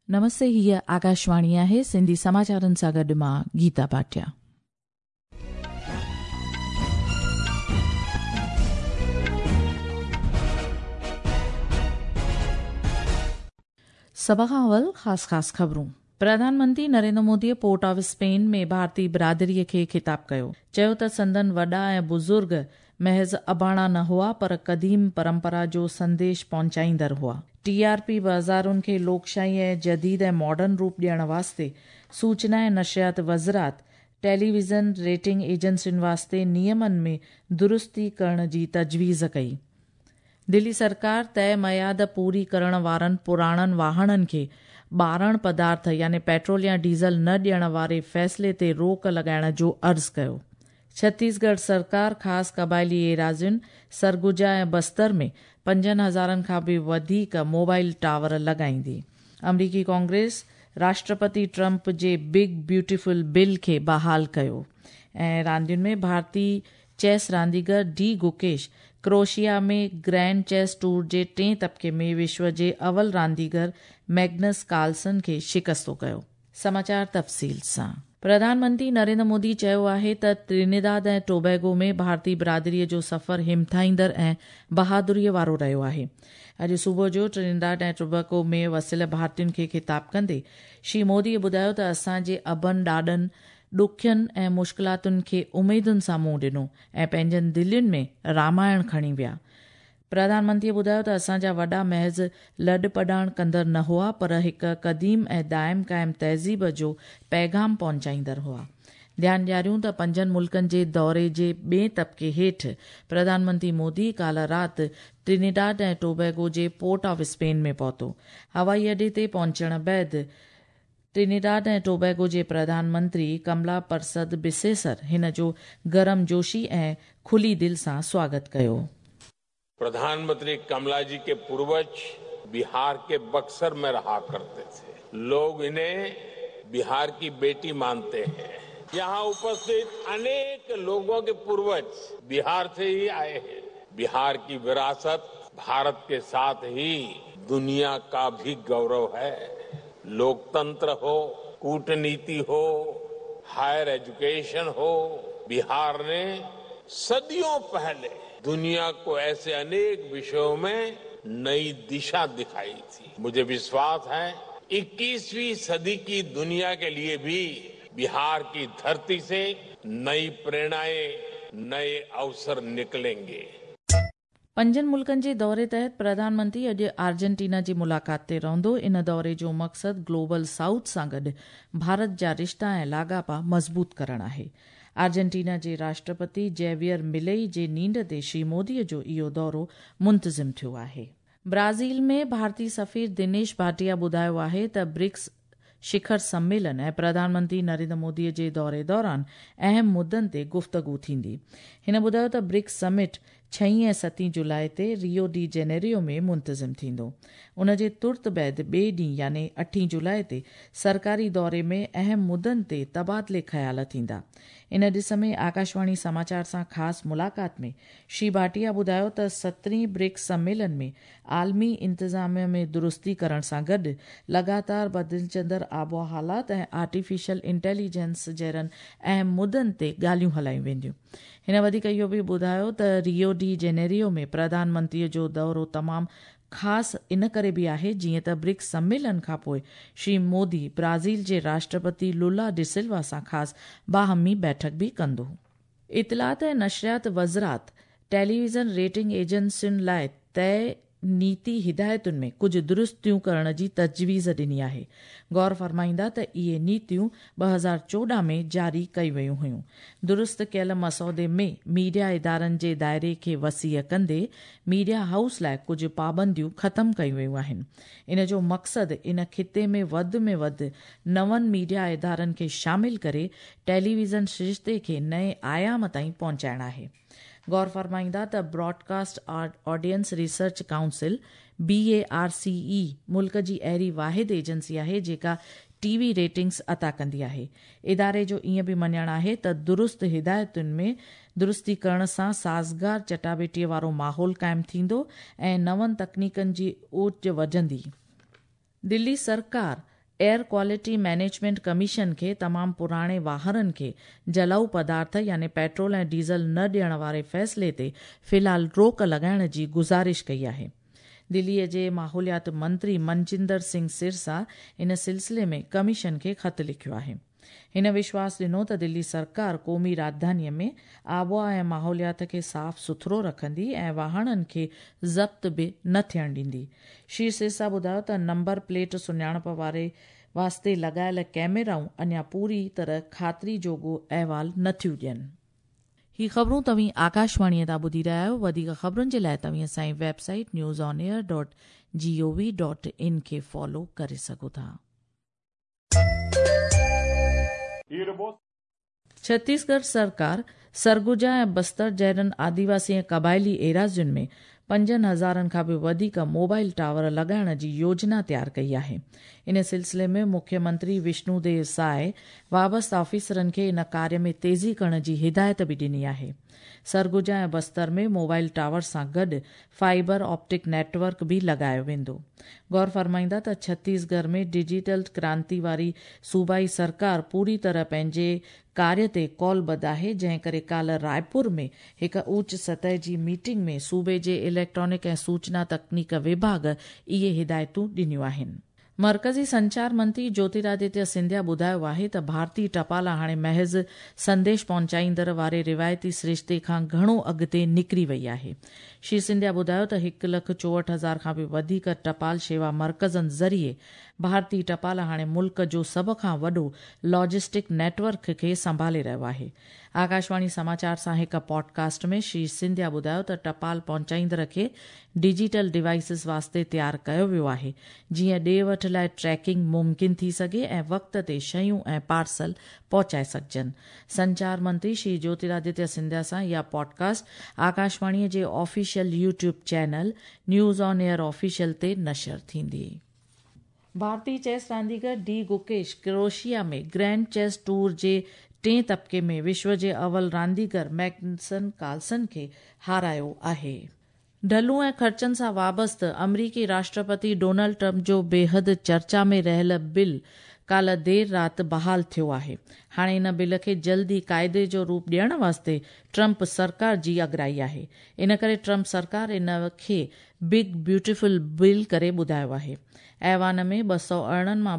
नमस्ते, हीअ आकाशवाणी आहे। सिंधी समाचारनि सां गॾु मां गीता भाटिया। सभ खां अवल ख़ासि ख़बरूं। प्रधानमंत्री नरेंद्र मोदीअ पोर्ट ऑफ स्पेन में भारतीय बिरादरीअ खे ख़िताब कयो। चयो त संदन वॾा ऐं बुज़ुर्ग महज़ अबाणा न हुआ, पर क़दीम परंपरा जो संदेश पहुचाईंदड़ हुआ। TRP बाज़ारुनि खे लोकशाही ऐं जदीद ऐं मॉडर्न रूप ॾियण वास्ते सूचना ऐं नशियात वज़रात टेलीविज़न रेटिंग एजेंसियुनि वास्ते नियमनि में दुरुस्ती करण जी तजवीज़ कई। दिल्ली सरकार तय मयाद पूरी करण वारनि पुराणनि वाहननि खे ॿारण पदार्थ यानी पेट्रोल या डीज़ल न ॾियण वारे फ़ैसिले ते रोक लॻाइण जो अर्ज़ु कयो। छत्तीसगढ़ सरकार ख़ासि क़बाइली एराज़ियुनि सरगुजा ऐं बस्तर में 5,000 खां बि वधीक मोबाइल टावर लॻाईंदी। अमरीकी कांग्रेस राष्ट्रपति ट्रंप जे बिग ब्यूटीफुल बिल खे बहाल कयो। ऐं रांदियुनि में भारतीय चेस रांदीगर डी गुकेश क्रोएशिया में ग्रैंड चेस टूर जे 3 तबके में विश्व जे अवल रांदीगर मैग्नस कार्लसन खे शिकस्तो कयो। समाचार तफ़सील सां। प्रधानमंत्री नरेंद्र मोदी चयो आहे त त्रिनिदाद ऐं टोबैगो में भारतीय बिरादरीअ जो सफ़र हिमथाईंदड़ ऐं बहादुरीअ वारो रहियो आहे। अॼु सुबुह जो त्रिनिदाद ऐं टोबैगो में वसियल भारतीयुनि खे ख़िताब कंदे श्री मोदीअ ॿुधायो त असांजे अबनि ॾाॾनि ॾुखियनि ऐं मुश्किलातुनि खे उमेदुनि सां मुंहुं ॾिनो ऐं पंहिंजनि दिलयुनि में रामायण खणी विया। प्रधानमंत्रीअ ॿुधायो त असांजा वॾा महज़ लॾ पढ़ाण कंदड़ न हुआ, पर हिकु क़दीम ऐं दाइम क़ाइम तहज़ीब जो पैगाम पहुचाईंदड़ हुआ। ध्यानु ॾियारियूं त 5 मुल्कनि जे दौरे जे ॿिएं तबके हेठि प्रधानमंत्री मोदी काल्ह राति ट्रिनिडाड ऐं टोबैगो जे पोर्ट ऑफ स्पेन में पहुतो। हवाई अॾे ते पहुचण बैदि ट्रिनिडाड ऐं टोबैगो जे प्रधानमंत्री कमला परसद बिसेसर हिन जो गरम जोशी ऐं खुली दिल सां स्वागत कयो। प्रधानमंत्री कमला जी के पूर्वज बिहार के बक्सर में रहा करते थे। लोग इन्हें बिहार की बेटी मानते हैं। यहाँ उपस्थित अनेक लोगों के पूर्वज बिहार से ही आए हैं। बिहार की विरासत भारत के साथ ही दुनिया का भी गौरव है। लोकतंत्र हो, कूटनीति हो, हायर एजुकेशन हो, बिहार ने सदियों पहले दुनिया को ऐसे अनेक विषयों में नई दिशा दिखाई थी। मुझे विश्वास है 21वीं सदी की दुनिया के लिए भी बिहार की धरती से नई प्रेरणाएं, नए अवसर निकलेंगे। 5 मुल्कनि जे दौरे तहत प्रधानमंत्री अॼु अर्जेंटीना जी मुलाक़ात ते रहंदो। इन दौरे जो मक़सदु ग्लोबल साउथ सां गॾु भारत जा रिश्ता ऐं लाॻापा मज़बूत करणु आहे। अर्जेंटीना जे राष्ट्रपति जेवियर मिलेई जे नींड ते श्री मोदीअ जो इहो दौरो मुंतज़िम थियो आहे। ब्राज़ील में भारतीय सफ़ीर दिनेश भाटिया ॿुधायो आहे त ब्रिक्स शिखर सम्मेलन ऐं प्रधानमंत्री नरेंद्र मोदीअ जे दौरे दौरान अहम मुद्दनि ते गुफ़्तगू थींदी। हिन ॿुधायो त ब्रिक्स समिट 6 ऐं 7 जुलाई ते रियो डी जेनेरियो में मुंतज़िम थींदो। उन जे तुर्त बैदि ॿिए ॾींहुं यानी 8 जुलाई ते सरकारी दौरे में अहम मुद्दनि ते तबादले ख़्याल थींदा। इन ॾिस में आकाशवाणी समाचार सां ख़ासि मुलाक़ात में श्री भाटिया ॿुधायो त 17 ब्रिक्स सम्मेलन में आलमी इंतिज़ामिया में दुरुस्ती करण सां गॾु लगातार बदिलजंदड़ आबो हालात ऐं आर्टिफिशियल इंटेलिजेंस जहिड़नि अहम मुद्दनि ते ॻाल्हियूं हलायूं वेंदियूं। हिन वधीक इहो बि ॿुधायो त रियो डी जेनेरियो में प्रधानमंत्रीअ जो दौरो तमामु ख़ासि इन करे बि आहे जीअं त ब्रिक्स सम्मेलन खां पोइ श्री मोदी ब्राज़ील जे राष्ट्रपति लुला डिसिल्वा सां ख़ासि बाहमी बैठक बि कंदो। इतलात ऐं नशरियात वज़रात टेलीविज़न रेटिंग एजेंसियुनि लाइ तय नीति हिदायतुनि में कुझु दुरुस्तियूं करण जी तजवीज़ ॾिनी आहे। गौर फरमाईंदा त इहे नीतियूं 2014 में जारी कई वयूं हुयूं। दुरुस्त कयल मसौदे में मीडिया इदारनि जे दायरे खे वसीअ कंदे मीडिया हाउस लाइ कुझु पाबंदियूं ख़तमु कयूं वयूं आहिनि। इन जो मक़सदु इन खिते में वधि नवनि मीडिया इदारनि खे शामिल करे टेलीविज़न सिरिश्ते खे नए आयाम ताईं पहुचाइणु आहे। गौर फरमाईंदा त Broadcast Audience Research Council BARCE मुल्क जी अहिड़ी वाहिद एजेंसी आहे जेका TV रेटिंग्स अता कंदी आहे। इदारे जो ईअं बि मञणु आहे त दुरुस्त हिदायतुनि में दुरुस्ती करण सां साज़गार चटाभेटीअ वारो माहौल क़ाइमु थींदो ऐं नवनि तकनीकनि जी ओज वधंदी। दिल्ली सरकार एयर क्वालिटी मैनेजमेंट कमीशन खे तमामु पुराणे वाहननि खे जलाऊ पदार्थ यानी पेट्रोल ऐं डीज़ल न ॾियण वारे फ़ैसिले ते फ़िलहाल रोक लॻाइण जी गुज़ारिश कई आहे। दिल्लीअ जे माहौलियात मंत्री मनजिंदर सिंह सिरसा इन सिलसिले में कमीशन खे ख़त लिखियो आहे। हिन विश्वास ॾिनो त दिल्ली सरकार क़ौमी राजधानीअ में आबोहवा ऐं माहौलियात खे साफ़ सुथरो रखंदी ऐं वाहननि खे ज़ब्त बि न थियण ॾींदी। श्री सिरसा ॿुधायो त नंबर प्लेट सुञाणप वास्ते लॻायल कैमराऊं अञा पूरी तरह ख़ातिरी जोॻो अहवाल नथियूं ॾियनि। ही ख़बरूं तव्हीं आकाशवाणीअ तां ॿुधी रहिया आहियो। वधीक ख़बरुनि जे लाइ तव्हीं असांजी वेबसाइट newsonair.gov.in खे फॉलो करे सघो था। छत्तीसगढ़ सरकार सरगुजा ऐं बस्तर जहिड़नि आदिवासी ऐं क़बाइली एराज़ियुनि में 5,000 खां बि वधीक मोबाइल टावर लॻाइण जी योजना तयार कई आहे। इन सिलसिले में मुख्यमंत्री विष्णुदेव साय वाबस्ता ऑफिसरनि खे इन कार्य में तेज़ी करण जी हिदायत बि ॾिनी आहे। सरगुजा ऐं बस्तर में मोबाइल टावर सां गॾु फाइबर ऑप्टिक नेटवर्क बि लॻायो वेंदो। गौर फरमाईंदा त छत्तीसगढ़ में डिजिटल क्रांति वारी सूबाई सरकार पूरी तरह पंहिंजे कार्य ते कौलबद्ध आहे, जंहिं करे काल्ह रायपुर में हिक उच्च सतह जी मीटिंग में सूबे जे इलेक्ट्रॉनिक ऐं सूचना तकनीक विभाग इहे हिदायतूं ॾिनियूं आहिनि। मर्कज़ी संचार मंत्री ज्योतिरादित्य सिंधिया ॿुधायो आहे त भारतीय टपाल हाणे महज़ संदेश पहुचाईंदड़ वारे रिवायती सिरिश्ते खां घणो अॻिते निकिरी वई आहे। श्री सिंधिया ॿुधायो त 1,64,000 खां बि वधीक टपाल शेवा मर्कज़नि ज़रिए भारतीय टपाल हाणे मुल्क जो सभ खां वॾो लॉजिस्टिक नेटवर्क खे संभाले रहियो आहे। आकाशवाणी समाचार सां हिक पॉडकास्ट में श्री सिंधिया ॿुधायो त टपाल पहुचाईंदड़ खे डिजिटल डिवाइसिस वास्ते तयारु कयो वियो आहे, जीअं ॾे वठ लाइ ट्रैकिंग मुमकिन थी सघे ऐं वक़्त ते शयूं ऐं पार्सल पहुचाए सघजनि। संचार मंत्री श्री ज्योतिरादित्य सिंधिया सां इहा पॉडकास्ट आकाशवाणीअ जे official YouTube channel news on air official ते नशर थींदी। भारतीय चेस रांदीगर डी गुकेश क्रोएशिया में ग्रैंड चेस टूर जे 3 तबके में विश्व जे अव्वल रांदीगर मैग्नसन कार्लसन खे हारायो आहे। ढलू ऐं ख़र्चनि सां वाबस्तु अमरीकी राष्ट्रपति डोनाल्ड ट्रंप जो बेहद चर्चा में रहियल बिल काल्ह देर राति बहाल थियो आहे। हाणे इन बिल खे जल्दी क़ाइदे जो रूप ॾियण वास्ते ट्रंप सरकार जी अॻराई आहे। इन करे ट्रंप सरकार इन खे बिग ब्यूटिफुल बिल करे ॿुधायो आहे। ऐवान में 218 मां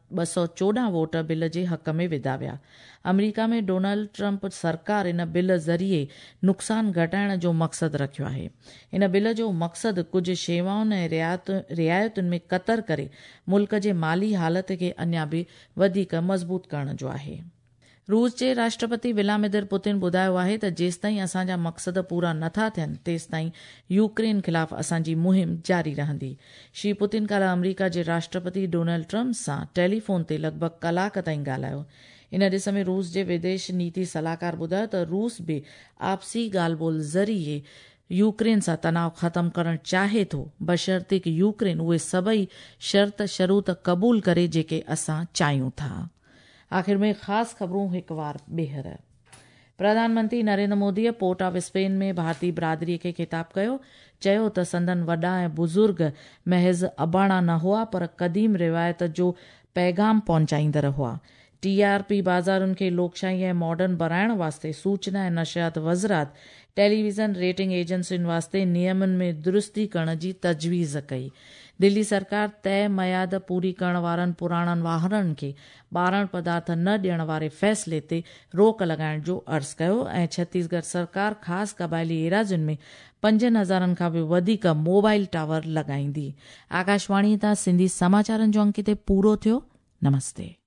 214 वोट बिल जे हक़ में विधा विया। अमरीका में डोनाल्ड ट्रंप सरकार इन बिल ज़रिए नुक़सान घटाइण जो मक़सदु रखियो आहे। इन बिल जो मक़सदु कुझु शेवाउनि ऐं रियायतुनि में क़तर करे मुल्क जे माली हालत खे अञा बि वधीक मज़बूत करण जो आहे। रूस जे राष्ट्रपति व्लादिमीर पुतिन ॿुधायो आहे त जेसिताईं असांजा मक़सद पूरा नथा थियनि तेसिताईं यूक्रेन ख़िलाफ़ असांजी मुहिम जारी रहंदी। श्री पुतिन काल्ह अमरीका जे राष्ट्रपति डोनाल्ड ट्रंप सां टेलीफोन ते लॻभॻि कलाक ताईं ॻाल्हायो। इन ॾिस में रूस जे विदेश नीति सलाहकार ॿुधायो त रूस बि आपसी ॻाल्हि ॿोल ज़रिए यूक्रेन सां तनाव ख़तमु करणु चाहे थो, बशर्ते कि यूक्रेन उहे सभई शर्त शरूत क़बूल करे जेके असां चाहियूं था। आख़िर में ख़ासि ख़बरूं हिकु बार ॿीहर। प्रधानमंत्री नरेंद्र मोदीअ पोर्ट ऑफ स्पेन में भारतीय बिरादरीअ खे ख़िताब कयो, चयो त संदन वॾा ऐं बुज़ुर्ग महज़ अबाणा न हुआ पर क़दीम रिवायत जो पैगाम पहुचाईंदड़ हुआ। TRP बाज़ारुनि खे लोकशाही ऐं मॉडर्न बणाइण वास्ते सूचना ऐं नशियात वज़रात टेलीविज़न रेटिंग एजेंसियुनि वास्ते नियमनि में दुरुस्ती करण जी तजवीज़ कई। दिल्ली सरकार तय मयाद पूरी करण वारनि पुराणनि वाहननि खे ॿारण पदार्थ न ॾियण वारे फ़ैसिले ते रोक लॻाइण जो अर्ज़ु कयो ऐं छत्तीसगढ़ सरकार ख़ासि क़बाइली एराज़ियुनि में 5,000 खां बि वधीक मोबाइल टावर लॻाईंदी। आकाशवाणी तां सिंधी समाचारनि जो अंक ते पूरो थियो। नमस्ते।